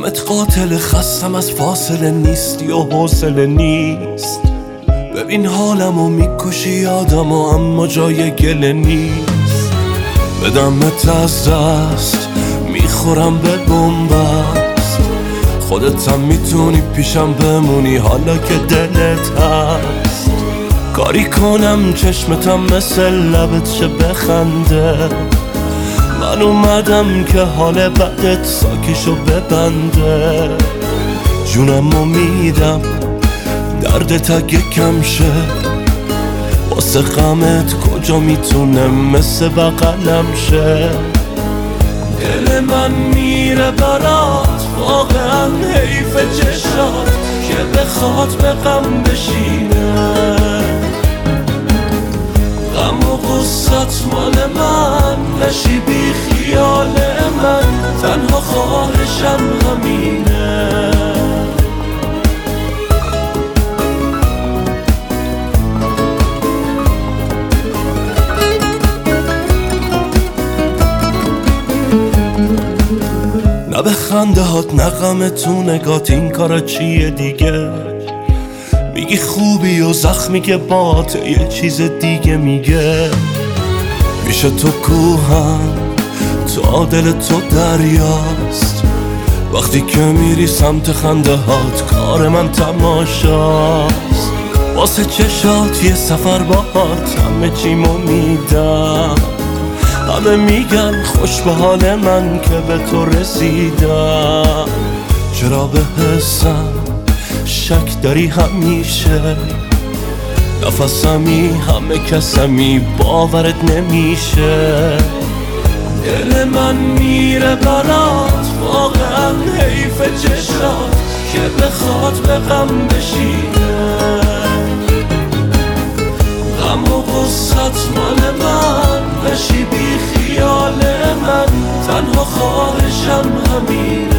غمت قاتل، خستم از فاصله نیستی و حوصله نیست. ببین حالمو میکشی یادمو اما جای گله نیست. بدمت از دست میخورم به بنبست، خودت هم میتونی پیشم بمونی حالا که دلت هست. کاری کنم چشمتم مثل لبت شه بخنده، من اومدم که حال بدت ساکشو ببنده. جونمو میدم دردت اگه کم شه، واسه غمت کجا میتونه مثل بغلم شه. دل من میره برات، واقعا حیف چشات که بخواد به غم بشینه. غم و غصت مال من، نشی بی خیال من، تنها خواهشم همینه. نه به خنده هات نه غم تو نگات، این کارا چیه دیگه؟ میگی خوبی و زخمی که باته یه چیز دیگه میگه. پیش تو کوهم تو دل تو دریاست، وقتی که میری سمت خنده هات کار من تماشاست. واسه چشات یه سفر باهات همه چیمو میدم، همه میگن خوش به حال من که به تو رسیدم. چرا به حسم شک داری همیشه؟ نفسمی همه کسمی باورت نمیشه. دل من میره برات، واقعا حیف چشات که بخواد به غم بشینه. غم و غصت مال من، نشی بی خیال من، تنها خواهشم همینه.